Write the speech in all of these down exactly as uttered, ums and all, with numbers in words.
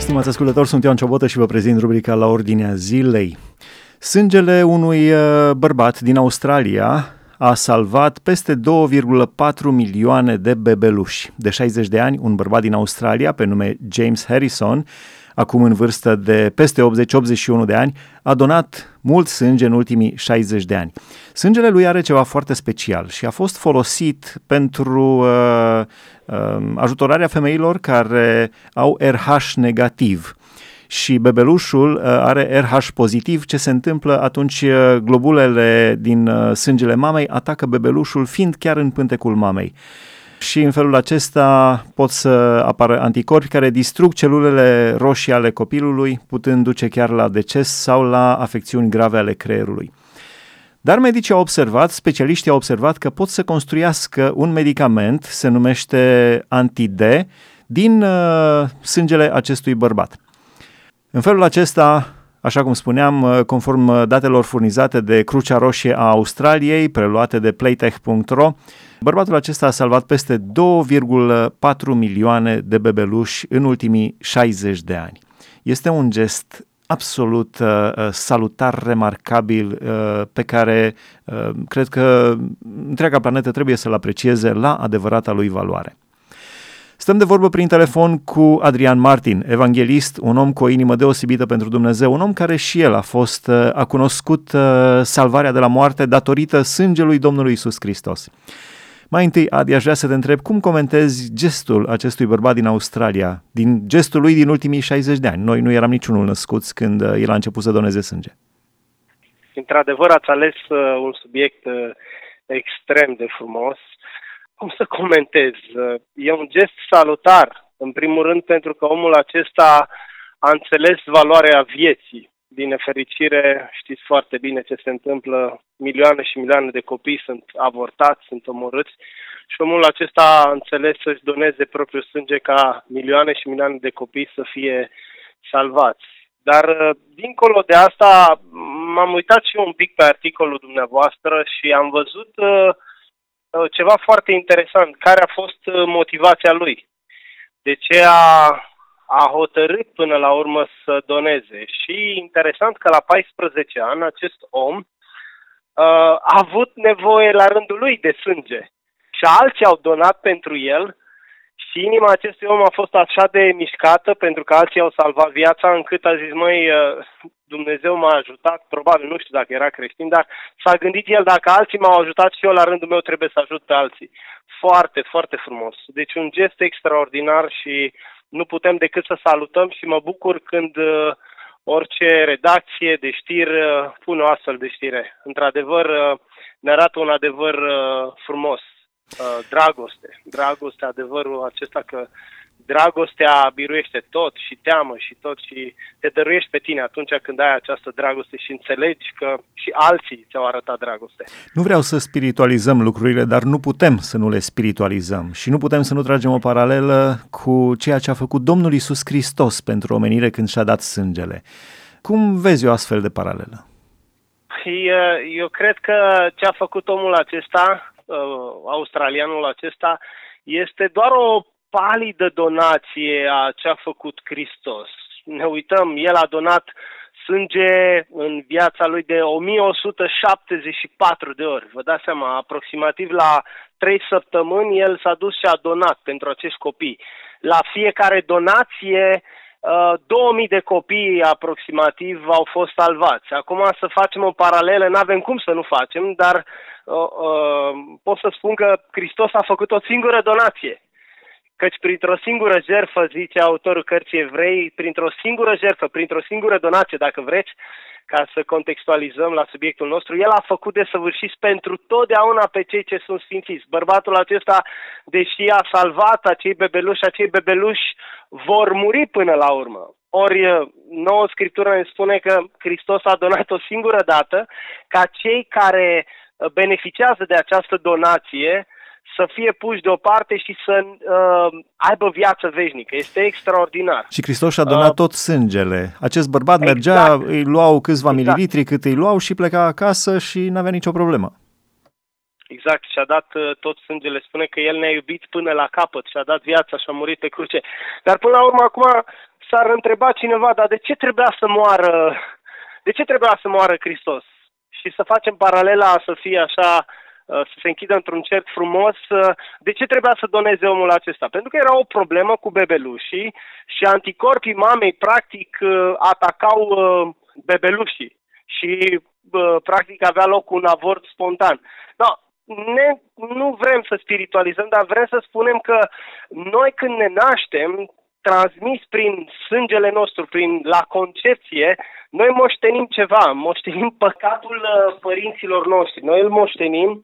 Stimați ascultători, sunt Ioan Ciobotă și vă prezint rubrica La Ordinea Zilei. Sângele unui bărbat din Australia a salvat peste două virgulă patru milioane de bebeluși. De șaizeci de ani, un bărbat din Australia, pe nume James Harrison, acum în vârstă de peste optzeci optzeci și unu de ani, a donat mult sânge în ultimii șaizeci de ani. Sângele lui are ceva foarte special și a fost folosit pentru uh, uh, ajutorarea femeilor care au R H negativ. Și bebelușul are R H pozitiv. Ce se întâmplă atunci? Globulele din sângele mamei atacă bebelușul fiind chiar în pântecul mamei. Și în felul acesta pot să apară anticorpi care distrug celulele roșii ale copilului, putând duce chiar la deces sau la afecțiuni grave ale creierului. Dar medicii au observat, specialiștii au observat că pot să construiască un medicament, se numește anti-D, din uh, sângele acestui bărbat. În felul acesta, așa cum spuneam, conform datelor furnizate de Crucea Roșie a Australiei, preluate de playtech punct ro, bărbatul acesta a salvat peste două virgulă patru milioane de bebeluși în ultimii șaizeci de ani. Este un gest absolut uh, salutar, remarcabil, uh, pe care uh, cred că întreaga planetă trebuie să-l aprecieze la adevărata lui valoare. Stăm de vorbă prin telefon cu Adrian Martin, evanghelist, un om cu o inimă deosebită pentru Dumnezeu, un om care și el a fost, a cunoscut salvarea de la moarte datorită sângelui Domnului Iisus Hristos. Mai întâi, Adi, aș vrea să te întreb, cum comentezi gestul acestui bărbat din Australia, din gestul lui din ultimii șaizeci de ani? Noi nu eram niciunul născuți când el a început să doneze sânge. Într-adevăr, ați ales un subiect extrem de frumos. Cum să comentez? E un gest salutar, în primul rând pentru că omul acesta a înțeles valoarea vieții. Din nefericire, știți foarte bine ce se întâmplă, milioane și milioane de copii sunt avortați, sunt omorâți și omul acesta a înțeles să-și doneze propriul sânge ca milioane și milioane de copii să fie salvați. Dar, dincolo de asta, m-am uitat și eu un pic pe articolul dumneavoastră și am văzut ceva foarte interesant. Care a fost motivația lui? De ce a, a hotărât până la urmă să doneze? Și interesant că la paisprezece ani acest om uh, a avut nevoie la rândul lui de sânge. Și alții au donat pentru el și inima acestui om a fost așa de mișcată pentru că alții au salvat viața încât a zis, măi, Dumnezeu m-a ajutat, probabil nu știu dacă era creștin, dar s-a gândit el, dacă alții m-au ajutat și eu la rândul meu trebuie să ajut pe alții. Foarte, foarte frumos. Deci un gest extraordinar și nu putem decât să salutăm și mă bucur când uh, orice redacție de știri uh, pune o astfel de știre. Într-adevăr, uh, ne arată un adevăr uh, frumos. Uh, dragoste. Dragoste, adevărul acesta că dragostea biruiește tot și teamă și tot și te dăruiești pe tine atunci când ai această dragoste și înțelegi că și alții ți-au arătat dragoste. Nu vreau să spiritualizăm lucrurile, dar nu putem să nu le spiritualizăm și nu putem să nu tragem o paralelă cu ceea ce a făcut Domnul Iisus Hristos pentru omenire când și-a dat sângele. Cum vezi o astfel de paralelă? Eu cred că ce a făcut omul acesta, australianul acesta, este doar o palidă donație a ce a făcut Hristos. Ne uităm, el a donat sânge în viața lui de o mie o sută șaptezeci și patru de ori. Vă dați seama, aproximativ la trei săptămâni el s-a dus și a donat pentru acești copii. La fiecare donație, două mii de copii aproximativ au fost salvați. Acum să facem o paralelă, n-avem cum să nu facem, dar uh, uh, pot să spun că Hristos a făcut o singură donație. Căci printr-o singură jertfă, zice autorul cărții Evrei, printr-o singură jertfă, printr-o singură donație, dacă vreți, ca să contextualizăm la subiectul nostru, el a făcut desăvârșiți pentru totdeauna pe cei ce sunt sfințiți. Bărbatul acesta, deși a salvat acei bebeluși, acei bebeluși vor muri până la urmă. Ori nouă Scriptură ne spune că Hristos a donat o singură dată ca cei care beneficiază de această donație să fie puși deoparte și să uh, aibă viață veșnică. Este extraordinar. Și Hristos și-a donat uh, tot sângele. Acest bărbat mergea, exact. Îi luau câțiva exact. mililitri cât îi luau și pleca acasă și n-avea nicio problemă. Exact, și-a dat uh, tot sângele, spune că El ne-a iubit până la capăt, și-a dat viața și a murit pe cruce. Dar până la urmă, acum s-ar întreba cineva, dar de ce trebuia să moară, de ce trebuia să moară Hristos? Și să facem paralela, să fie așa, uh, să se închidă într-un cerc frumos, uh, de ce trebuia să doneze omul acesta? Pentru că era o problemă cu bebelușii și anticorpii mamei, practic, uh, atacau uh, bebelușii și uh, practic avea loc un avort spontan. No, ne, nu vrem să spiritualizăm, dar vrem să spunem că noi când ne naștem, transmis prin sângele nostru, prin la concepție, noi moștenim ceva, moștenim păcatul părinților noștri, noi îl moștenim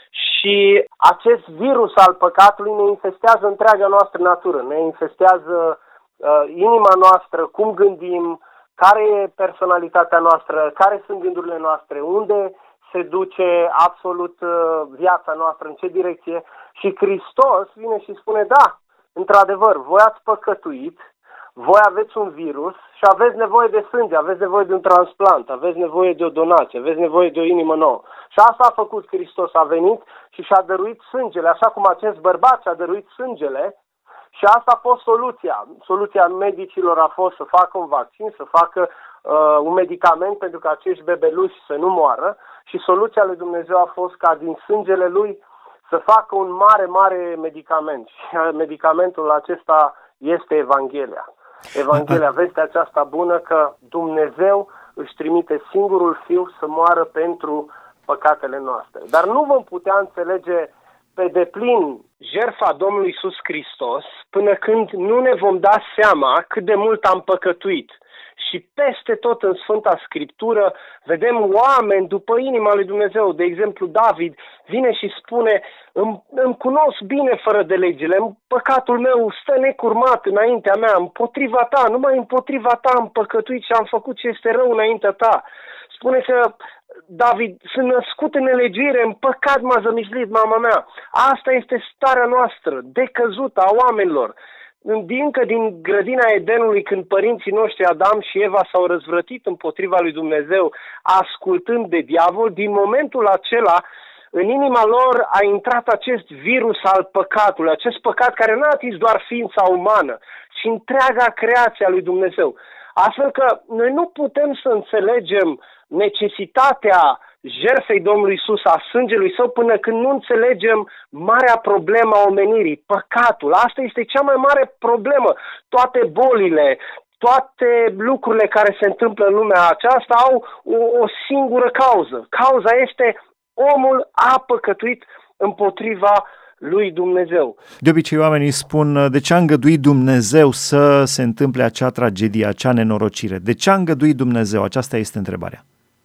și acest virus al păcatului ne infestează întreaga noastră natură, ne infestează uh, inima noastră, cum gândim, care e personalitatea noastră, care sunt gândurile noastre, unde se duce absolut viața noastră, în ce direcție. Și Hristos vine și spune, da, într-adevăr, voi ați păcătuit, voi aveți un virus și aveți nevoie de sânge, aveți nevoie de un transplant, aveți nevoie de o donație, aveți nevoie de o inimă nouă. Și asta a făcut Hristos, a venit și și-a dăruit sângele, așa cum acest bărbat și-a dăruit sângele. Și asta a fost soluția. Soluția medicilor a fost să facă un vaccin, să facă uh, un medicament pentru ca acești bebeluși să nu moară. Și soluția lui Dumnezeu a fost ca din sângele lui să facă un mare, mare medicament. Și medicamentul acesta este Evanghelia. Evanghelia, vestea aceasta bună că Dumnezeu își trimite singurul Fiu să moară pentru păcatele noastre. Dar nu vom putea înțelege pe deplin jertfa Domnului Iisus Hristos până când nu ne vom da seama cât de mult am păcătuit. Și peste tot în Sfânta Scriptură vedem oameni după inima lui Dumnezeu. De exemplu, David vine și spune, îmi, îmi cunosc bine fără de legile, păcatul meu stă necurmat înaintea mea, împotriva ta, numai împotriva ta am păcătuit și am făcut ce este rău înaintea ta. Spune că David, sunt născut în nelegiuire, în păcat m-a zămislit mama mea. Asta este starea noastră, decăzută a oamenilor. Încă din grădina Edenului, când părinții noștri Adam și Eva s-au răzvrătit împotriva lui Dumnezeu, ascultând de diavol, din momentul acela, în inima lor a intrat acest virus al păcatului, acest păcat care n-a atins doar ființa umană, ci întreaga creație a lui Dumnezeu. Astfel că noi nu putem să înțelegem necesitatea jertfei Domnului Iisus, a sângelui Său, până când nu înțelegem marea problemă a omenirii, păcatul. Asta este cea mai mare problemă. Toate bolile, toate lucrurile care se întâmplă în lumea aceasta au o, o singură cauză. Cauza este omul a păcătuit împotriva lui Dumnezeu. De obicei oamenii spun, de ce a îngăduit Dumnezeu să se întâmple acea tragedie, acea nenorocire? De ce a îngăduit Dumnezeu? Aceasta este întrebarea.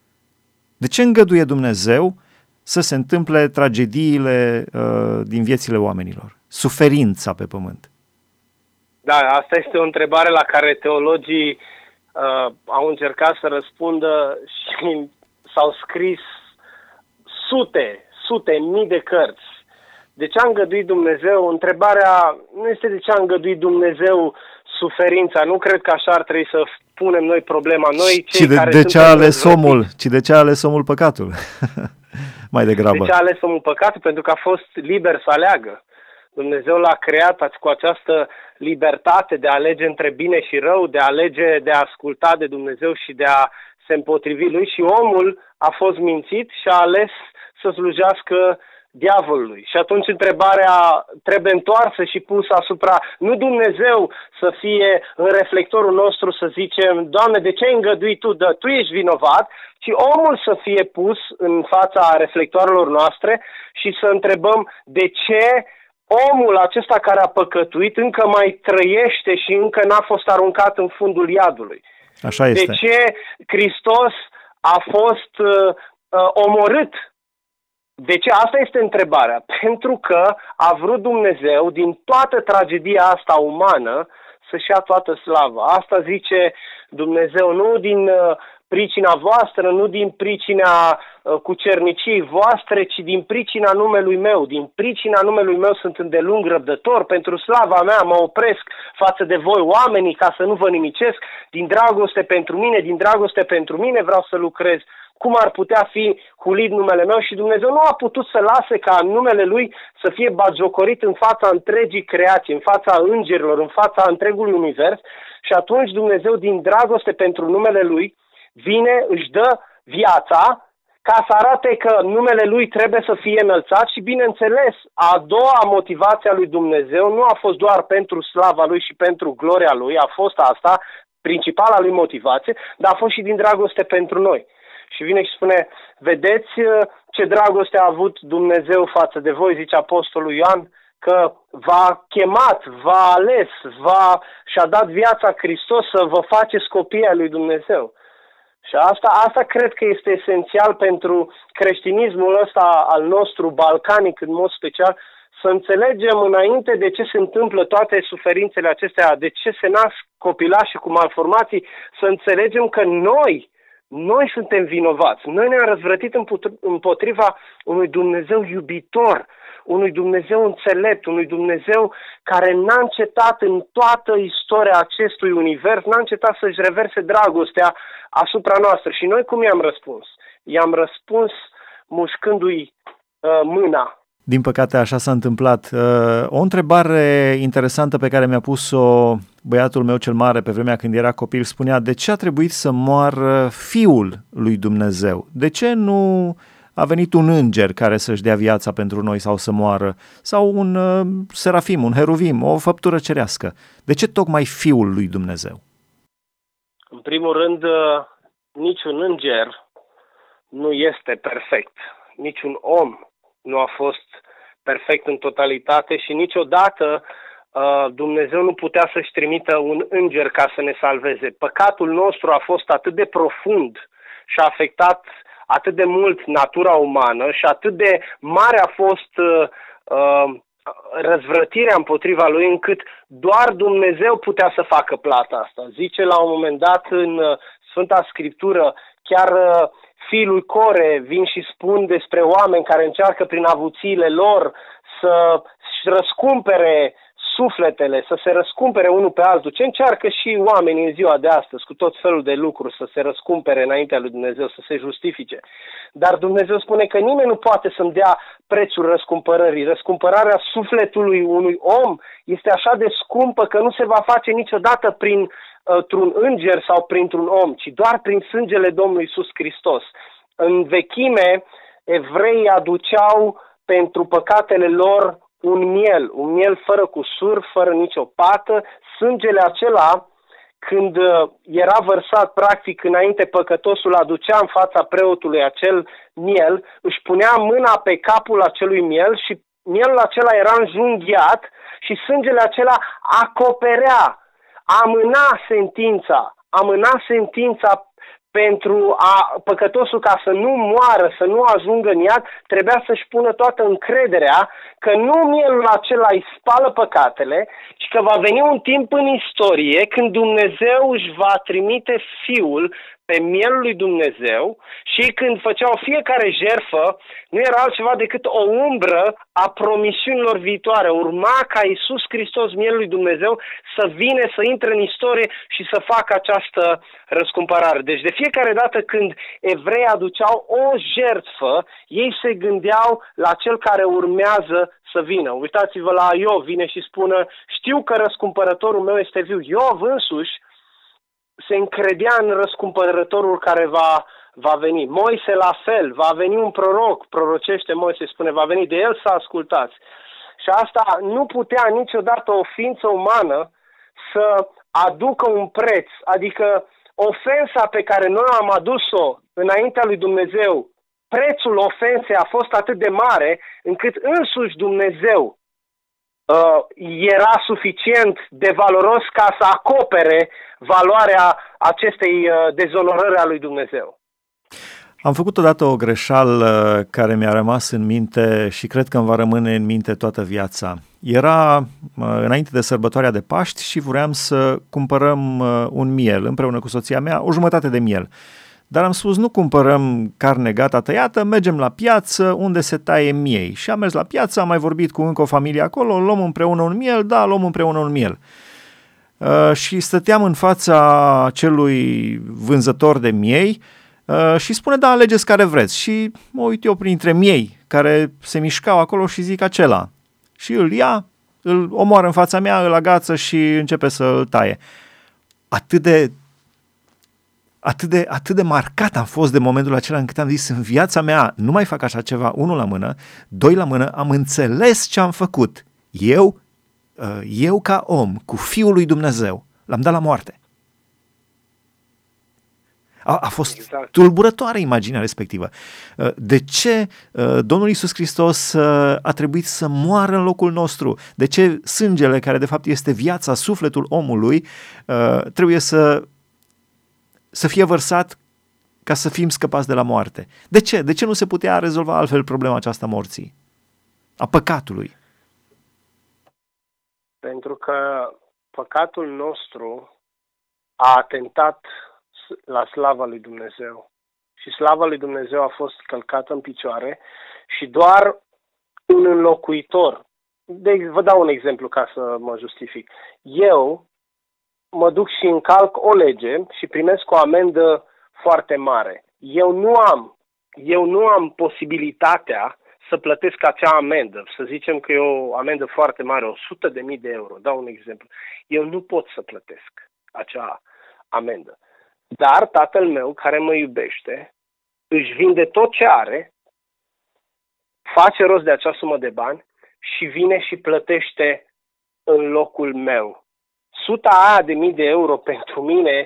De ce îngăduie Dumnezeu să se întâmple tragediile uh, din viețile oamenilor? Suferința pe pământ. Da, asta este o întrebare la care teologii uh, au încercat să răspundă și s-au scris sute, sute, mii de cărți. De ce a îngăduit Dumnezeu? Întrebarea nu este de ce a îngăduit Dumnezeu suferința. Nu cred că așa ar trebui să punem noi problema. Noi, cei ci de, care de ce a ales răzvrătiți, omul? Ci de ce a ales omul păcatul? Mai degrabă. De ce a ales omul păcatul? Pentru că a fost liber să aleagă. Dumnezeu l-a creat cu această libertate de a alege între bine și rău, de a alege, de a asculta de Dumnezeu și de a se împotrivi lui, și omul a fost mințit și a ales să slujească diavolului. Și atunci întrebarea trebuie întoarsă și pusă asupra, nu Dumnezeu să fie în reflectorul nostru să zicem, Doamne, de ce ai îngăduit Tu, dă, Tu ești vinovat, ci omul să fie pus în fața reflectoarelor noastre și să întrebăm de ce omul acesta care a păcătuit încă mai trăiește și încă n-a fost aruncat în fundul iadului. Așa este. De ce Hristos a fost uh, uh, omorât? De ce? Asta este întrebarea. Pentru că a vrut Dumnezeu din toată tragedia asta umană să-și ia toată slava. Asta zice Dumnezeu, nu din uh, pricina voastră, nu din pricina uh, cucerniciei voastre, ci din pricina numelui meu. Din pricina numelui meu sunt îndelung răbdător, pentru slava mea mă opresc față de voi oamenii ca să nu vă nimicesc. Din dragoste pentru mine, din dragoste pentru mine vreau să lucrez. cum ar putea fi hulit numele meu și Dumnezeu nu a putut să lase ca numele Lui să fie batjocorit în fața întregii creații, în fața îngerilor, în fața întregului univers și atunci Dumnezeu din dragoste pentru numele Lui vine, își dă viața ca să arate că numele Lui trebuie să fie înălțat și, bineînțeles, a doua motivație a lui Dumnezeu nu a fost doar pentru slava Lui și pentru gloria Lui, a fost asta, principala Lui motivație, dar a fost și din dragoste pentru noi. Și vine și spune, vedeți ce dragoste a avut Dumnezeu față de voi, zice Apostolul Ioan, că v-a chemat, v-a ales, v-a, și-a dat viața Hristos să vă faceți copii ai lui Dumnezeu. Și asta, asta cred că este esențial pentru creștinismul ăsta al nostru, balcanic în mod special, să înțelegem înainte de ce se întâmplă toate suferințele acestea, de ce se nasc copilași cu malformații, să înțelegem că noi, noi suntem vinovați. Noi ne-am răzvrătit împotriva unui Dumnezeu iubitor, unui Dumnezeu înțelept, unui Dumnezeu care n-a încetat în toată istoria acestui univers, n-a încetat să-și reverse dragostea asupra noastră. Și noi cum i-am răspuns? I-am răspuns mușcându-i uh, mâna. Din păcate așa s-a întâmplat. Uh, o întrebare interesantă pe care mi-a pus-o băiatul meu cel mare pe vremea când era copil spunea: de ce a trebuit să moară Fiul lui Dumnezeu? De ce nu a venit un înger care să-și dea viața pentru noi sau să moară? Sau un uh, serafim, un heruvim, o făptură cerească? De ce tocmai Fiul lui Dumnezeu? În primul rând, uh, niciun înger nu este perfect. Niciun om nu a fost perfect în totalitate și niciodată uh, Dumnezeu nu putea să-și trimită un înger ca să ne salveze. Păcatul nostru a fost atât de profund și a afectat atât de mult natura umană și atât de mare a fost uh, uh, răzvrătirea împotriva lui, încât doar Dumnezeu putea să facă plata asta. Zice la un moment dat în uh, Sfânta Scriptură, chiar uh, fiii lui Core vin și spun despre oameni care încearcă prin avuțiile lor să-și răscumpere sufletele, să se răscumpere unul pe altul. Ce încearcă și oamenii în ziua de astăzi, cu tot felul de lucruri, să se răscumpere înaintea lui Dumnezeu, să se justifice. Dar Dumnezeu spune că nimeni nu poate să-mi dea prețul răscumpărării. Răscumpărarea sufletului unui om este așa de scumpă că nu se va face niciodată prin un înger sau printr-un om, ci doar prin sângele Domnului Iisus Hristos. În vechime, evreii aduceau pentru păcatele lor un miel, un miel fără cusur, fără nicio pată. Sângele acela, când era vărsat practic înainte, păcătosul aducea în fața preotului acel miel, își punea mâna pe capul acelui miel și mielul acela era înjunghiat și sângele acela acoperea, amâna sentința, amâna sentința pentru a păcătosul, ca să nu moară, să nu ajungă în iad, trebuia să-și pună toată încrederea că nu mielul acela îi spală păcatele, ci că va veni un timp în istorie când Dumnezeu își va trimite Fiul pe mielul lui Dumnezeu și când făceau fiecare jertfă, nu era altceva decât o umbră a promisiunilor viitoare. Urma ca Iisus Hristos, mielul lui Dumnezeu, să vină, să intre în istorie și să facă această răscumpărare. Deci de fiecare dată când evrei aduceau o jertfă, ei se gândeau la cel care urmează să vină. Uitați-vă la Iov, vine și spune: știu că răscumpărătorul meu este viu. Iov însuși se încredea în răscumpărătorul care va, va veni. Moise la fel, va veni un proroc, prorocește Moise, spune, va veni, de el să ascultați. Și asta nu putea niciodată o ființă umană să aducă un preț, adică ofensa pe care noi am adus-o înaintea lui Dumnezeu, prețul ofensei a fost atât de mare încât însuși Dumnezeu uh, era suficient de valoros ca să acopere valoarea acestei uh, dezonorări a lui Dumnezeu. Am făcut odată o greșeală care mi-a rămas în minte și cred că îmi va rămâne în minte toată viața. Era înainte de sărbătoarea de Paști și vreau să cumpărăm un miel împreună cu soția mea, o jumătate de miel. Dar am spus, nu cumpărăm carne gata tăiată, mergem la piață unde se taie miei. Și am mers la piață, am mai vorbit cu încă o familie acolo, luăm împreună un miel, da, luăm împreună un miel. Uh, și stăteam în fața acelui vânzător de miei, Uh, și spune, da, alegeți care vreți. Și mă uit eu printre miei care se mișcau acolo și zic acela. Și îl ia, îl omoară în fața mea, îl agață și începe să îl taie. Atât de, atât de, atât de marcat am fost de momentul acela încât am zis, în viața mea nu mai fac așa ceva, unul la mână, doi la mână, am înțeles ce am făcut. Eu, eu ca om, cu Fiul lui Dumnezeu, l-am dat la moarte. A, a fost exact. Tulburătoare imaginea respectivă. De ce Domnul Iisus Hristos a trebuit să moară în locul nostru? De ce sângele, care de fapt este viața, sufletul omului, trebuie să, să fie vărsat ca să fim scăpați de la moarte? De ce? De ce nu se putea rezolva altfel problema aceasta morții? A păcatului? Pentru că păcatul nostru a atentat la slava lui Dumnezeu. Și slava lui Dumnezeu a fost călcată în picioare și doar un înlocuitor. De, vă dau un exemplu ca să mă justific. Eu mă duc și încalc o lege și primesc o amendă foarte mare. Eu nu am, eu nu am posibilitatea să plătesc acea amendă. Să zicem că e o amendă foarte mare, o sută de mii de euro. Dau un exemplu. Eu nu pot să plătesc acea amendă. Dar tatăl meu, care mă iubește, își vinde tot ce are, face rost de acea sumă de bani și vine și plătește în locul meu. Suta aia de mii de euro pentru mine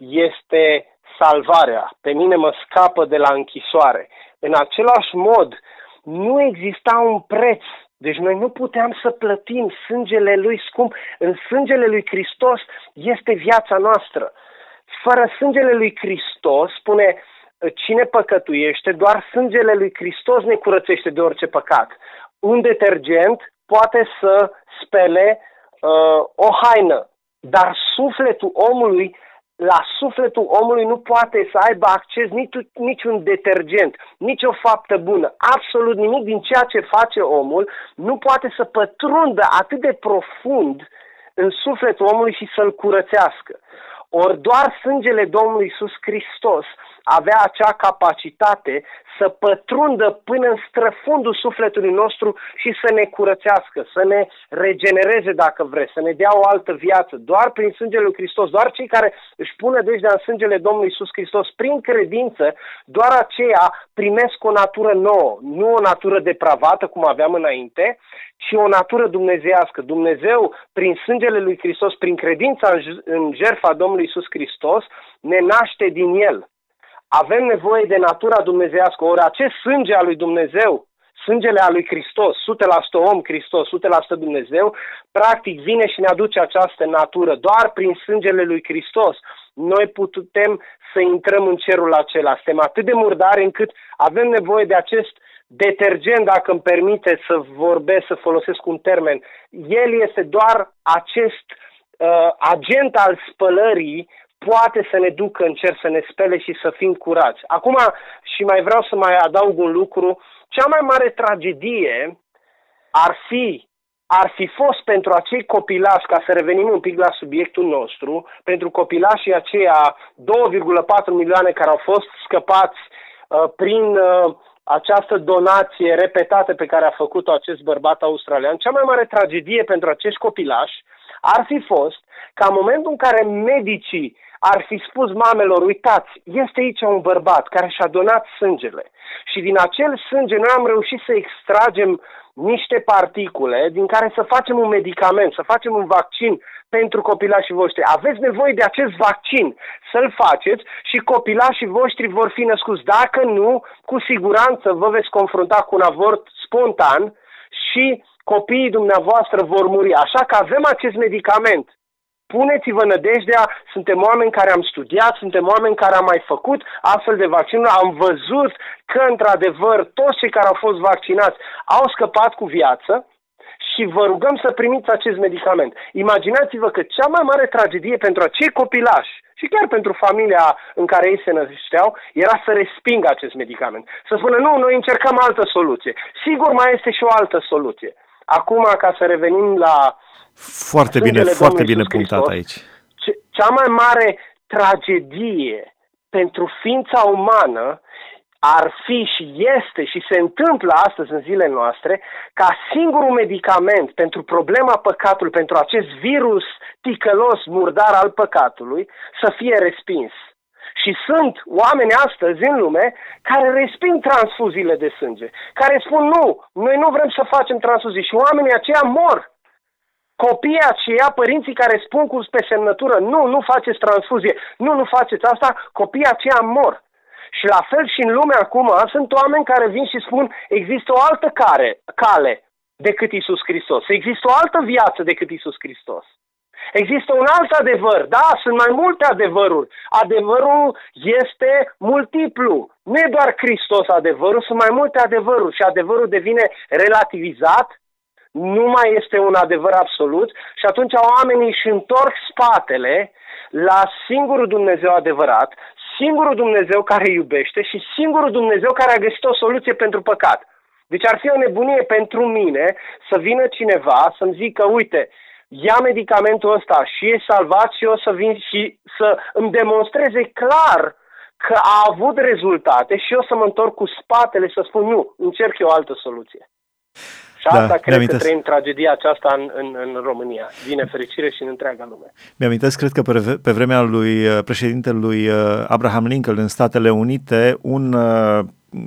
este salvarea. Pe mine mă scapă de la închisoare. În același mod, nu exista un preț. Deci noi nu puteam să plătim sângele lui scump. În sângele lui Hristos este viața noastră. Fără sângele lui Hristos, spune, cine păcătuiește, doar sângele lui Hristos ne curățește de orice păcat. Un detergent poate să spele uh, o haină, dar sufletul omului, la sufletul omului nu poate să aibă acces nici, niciun detergent, nici o faptă bună. Absolut nimic din ceea ce face omul nu poate să pătrundă atât de profund în sufletul omului și să-l curățească. Ori doar sângele Domnului Iisus Hristos avea acea capacitate să pătrundă până în străfundul sufletului nostru și să ne curățească, să ne regenereze dacă vreți, să ne dea o altă viață. Doar prin sângele lui Hristos, doar cei care își pun nădejdea în sângele Domnului Iisus Hristos prin credință, doar aceia primesc o natură nouă, nu o natură depravată cum aveam înainte, ci o natură dumnezeiască. Dumnezeu, prin sângele lui Hristos, prin credința în jertfa Domnului Iisus Hristos, ne naște din El. Avem nevoie de natura dumnezeiască. Ori acest sânge al lui Dumnezeu, sângele al lui Hristos, o sută la sută om Hristos, o sută la sută Dumnezeu, practic vine și ne aduce această natură. Doar prin sângele lui Hristos noi putem să intrăm în cerul acela. Suntem atât de murdari încât avem nevoie de acest detergent, dacă îmi permite să vorbesc, să folosesc un termen. El este doar acest uh, agent al spălării, poate să ne ducă în cer, să ne spele și să fim curați. Acum, și mai vreau să mai adaug un lucru, cea mai mare tragedie ar fi, ar fi fost pentru acei copilași, ca să revenim un pic la subiectul nostru, pentru copilașii aceia doi virgulă patru milioane care au fost scăpați uh, prin uh, această donație repetată pe care a făcut-o acest bărbat australian, cea mai mare tragedie pentru acești copilași ar fi fost ca în momentul în care medicii ar fi spus mamelor, uitați, este aici un bărbat care și-a donat sângele și din acel sânge noi am reușit să extragem niște particule din care să facem un medicament, să facem un vaccin pentru copilașii voștri. Aveți nevoie de acest vaccin, să-l faceți și copilașii voștri vor fi născuți. Dacă nu, cu siguranță vă veți confrunta cu un avort spontan și copiii dumneavoastră vor muri. Așa că avem acest medicament. Puneți-vă nădejdea, suntem oameni care am studiat, suntem oameni care am mai făcut astfel de vaccinuri, am văzut că, într-adevăr, toți cei care au fost vaccinați au scăpat cu viață și vă rugăm să primiți acest medicament. Imaginați-vă că cea mai mare tragedie pentru acei copilași și chiar pentru familia în care ei se nășteau era să respingă acest medicament. Să spună, nu, noi încercăm altă soluție. Sigur, mai este și o altă soluție. Acum, ca să revenim la... Foarte bine, foarte bine punctat aici. Cea mai mare tragedie pentru ființa umană ar fi și este și se întâmplă astăzi în zilele noastre ca singurul medicament pentru problema păcatului, pentru acest virus ticălos, murdar al păcatului, să fie respins. Și sunt oameni astăzi în lume care resping transfuziile de sânge, care spun nu, noi nu vrem să facem transfuzii și oamenii aceia mor. Copiii aceia, părinții care spun cu pe semnătură, nu, nu faceți transfuzie, nu, nu faceți asta, copiii aceia mor. Și la fel și în lume acum sunt oameni care vin și spun există o altă care, cale decât Iisus Hristos, există o altă viață decât Iisus Hristos. Există un alt adevăr, da, sunt mai multe adevăruri. Adevărul este multiplu. Nu e doar Hristos adevărul, sunt mai multe adevăruri și adevărul devine relativizat, nu mai este un adevăr absolut și atunci oamenii își întorc spatele la singurul Dumnezeu adevărat, singurul Dumnezeu care iubește și singurul Dumnezeu care a găsit o soluție pentru păcat. Deci ar fi o nebunie pentru mine să vină cineva să-mi zică, uite, ia medicamentul ăsta și e salvat și eu să vin și să îmi demonstreze clar că a avut rezultate și eu să mă întorc cu spatele să spun nu, încerc eu o altă soluție. Și asta da, cred că trăim tragedia aceasta în, în, în România, din nefericire și în întreaga lume. Mi-amintesc, cred că pe, pe vremea lui președintelui Abraham Lincoln în Statele Unite, un, uh,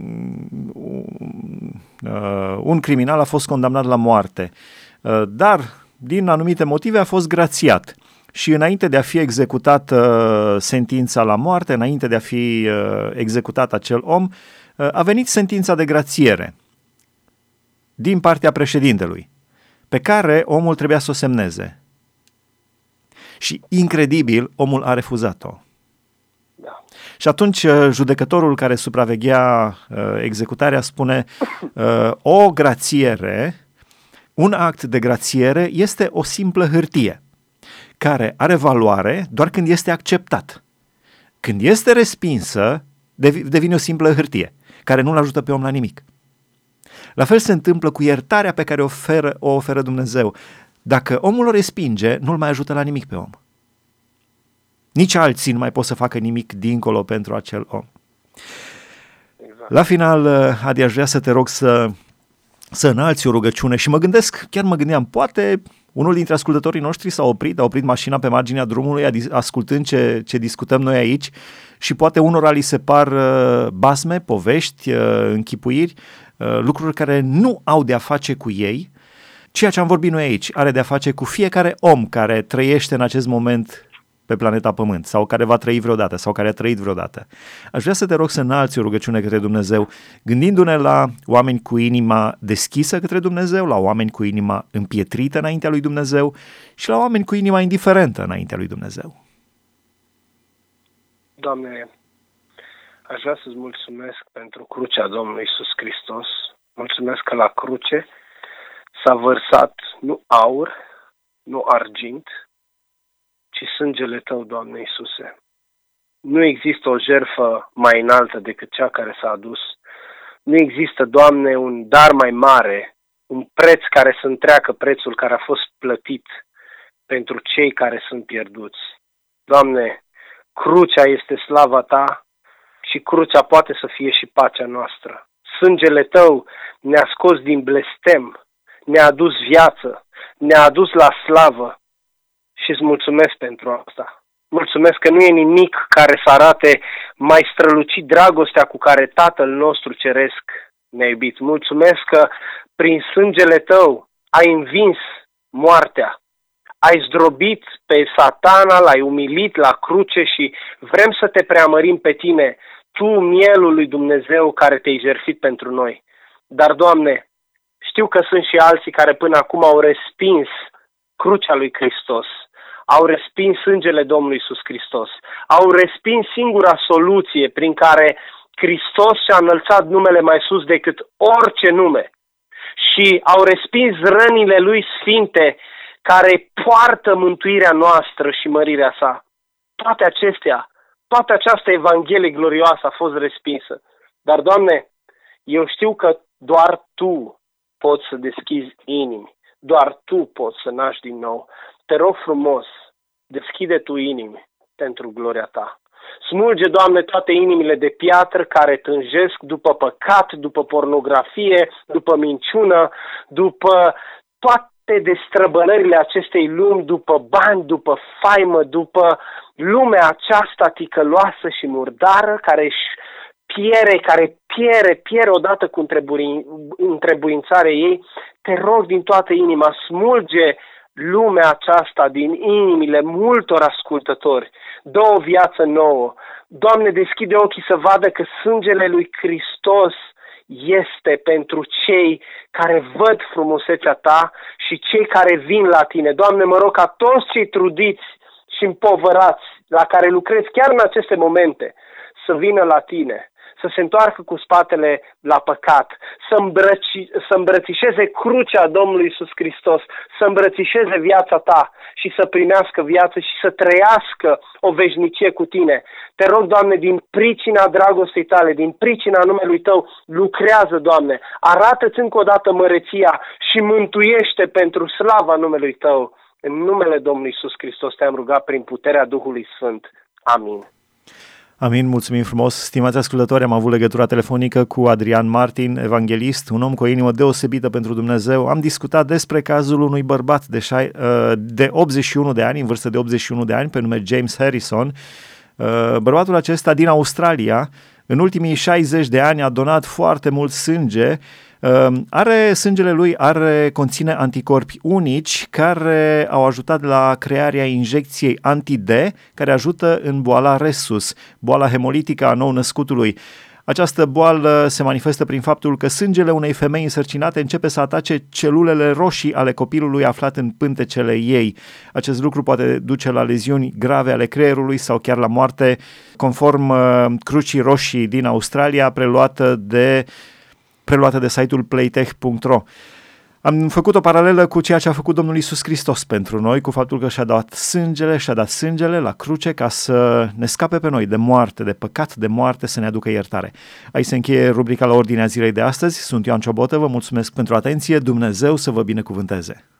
uh, un criminal a fost condamnat la moarte, uh, dar din anumite motive a fost grațiat. Și înainte de a fi executată uh, sentința la moarte, înainte de a fi uh, executat acel om, uh, a venit sentința de grațiere din partea președintelui, pe care omul trebuia să o semneze. Și, incredibil, omul a refuzat-o. Da. Și atunci judecătorul care supraveghea uh, executarea spune uh, o grațiere, un act de grațiere este o simplă hârtie care are valoare doar când este acceptat. Când este respinsă, devine o simplă hârtie care nu-l ajută pe om la nimic. La fel se întâmplă cu iertarea pe care o oferă, o oferă Dumnezeu. Dacă omul o respinge, nu-l mai ajută la nimic pe om. Nici alții nu mai pot să facă nimic dincolo pentru acel om. Exact. La final, Adi, aș vrea să te rog să, să înalți o rugăciune și mă gândesc, chiar mă gândeam, poate unul dintre ascultătorii noștri s-a oprit, a oprit mașina pe marginea drumului, ascultând ce, ce discutăm noi aici și poate unora li se par basme, povești, închipuiri, lucruri care nu au de-a face cu ei. Ceea ce am vorbit noi aici are de-a face cu fiecare om care trăiește în acest moment pe planeta Pământ sau care va trăi vreodată sau care a trăit vreodată. Aș vrea să te rog să înalți o rugăciune către Dumnezeu, gândindu-ne la oameni cu inima deschisă către Dumnezeu, la oameni cu inima împietrită înaintea lui Dumnezeu și la oameni cu inima indiferentă înaintea lui Dumnezeu. Doamne, aș vrea să-ți mulțumesc pentru crucea Domnului Iisus Hristos. Mulțumesc că la cruce s-a vărsat nu aur, nu argint, ci sângele Tău, Doamne Iisuse. Nu există o jertfă mai înaltă decât cea care s-a adus. Nu există, Doamne, un dar mai mare, un preț care să întreacă prețul care a fost plătit pentru cei care sunt pierduți. Doamne, crucea este slava Ta și crucea poate să fie și pacea noastră. Sângele Tău ne-a scos din blestem, ne-a adus viață, ne-a adus la slavă și îți mulțumesc pentru asta. Mulțumesc că nu e nimic care să arate mai strălucit dragostea cu care Tatăl nostru Ceresc ne-a iubit. Mulțumesc că prin sângele Tău ai învins moartea, ai zdrobit pe Satana, l-ai umilit la cruce și vrem să te preamărim pe Tine, Tu, mielul lui Dumnezeu care te-ai jertfit pentru noi. Dar, Doamne, știu că sunt și alții care până acum au respins crucea lui Hristos, au respins sângele Domnului Iisus Hristos, au respins singura soluție prin care Hristos și-a înălțat numele mai sus decât orice nume și au respins rănile Lui sfinte care poartă mântuirea noastră și mărirea sa. Toate acestea, toată această Evanghelie glorioasă a fost respinsă. Dar, Doamne, eu știu că doar Tu poți să deschizi inimi, doar Tu poți să naști din nou. Te rog frumos, deschide Tu inimi pentru gloria Ta. Smulge, Doamne, toate inimile de piatră care tânjesc după păcat, după pornografie, după minciună, după toate destrăbălările acestei lumi, după bani, după faimă, după lumea aceasta ticăloasă și murdară care își piere, care piere, piere odată cu întrebuințarea ei. Te rog din toată inima, smulge lumea aceasta din inimile multor ascultători. Dă o viață nouă. Doamne, deschide ochii să vadă că sângele lui Hristos este pentru cei care văd frumusețea Ta și cei care vin la Tine. Doamne, mă rog ca toți cei trudiți și împovărați, la care lucrezi chiar în aceste momente, să vină la Tine, să se întoarcă cu spatele la păcat, să, îmbrăci, să îmbrățișeze crucea Domnului Iisus Hristos, să îmbrățișeze viața Ta și să primească viață și să trăiască o veșnicie cu Tine. Te rog, Doamne, din pricina dragostei Tale, din pricina numelui Tău, lucrează, Doamne, arată-ți încă o dată măreția și mântuiește pentru slava numelui Tău. În numele Domnului Iisus Hristos te-am rugat prin puterea Duhului Sfânt. Amin. Amin, mulțumim frumos. Stimați ascultători, am avut legătura telefonică cu Adrian Martin, evanghelist, un om cu o inimă deosebită pentru Dumnezeu. Am discutat despre cazul unui bărbat de, șai, de optzeci și unu de ani, în vârstă de optzeci și unu de ani, pe nume James Harrison. Bărbatul acesta din Australia, în ultimii șaizeci de ani a donat foarte mult sânge. Are, sângele lui are, conține anticorpi unici care au ajutat la crearea injecției anti-D, care ajută în boala Rhesus, boala hemolitică a nou-născutului. Această boală se manifestă prin faptul că sângele unei femei însărcinate începe să atace celulele roșii ale copilului aflat în pântecele ei. Acest lucru poate duce la leziuni grave ale creierului sau chiar la moarte, conform Crucii Roșii din Australia, preluată de preluată de site-ul playtech punct ro. Am făcut o paralelă cu ceea ce a făcut Domnul Iisus Hristos pentru noi, cu faptul că și-a dat sângele, și-a dat sângele la cruce ca să ne scape pe noi de moarte, de păcat, de moarte, să ne aducă iertare. Aici se încheie rubrica La Ordinea Zilei de astăzi. Sunt Ioan Ciobotă, vă mulțumesc pentru atenție, Dumnezeu să vă binecuvânteze!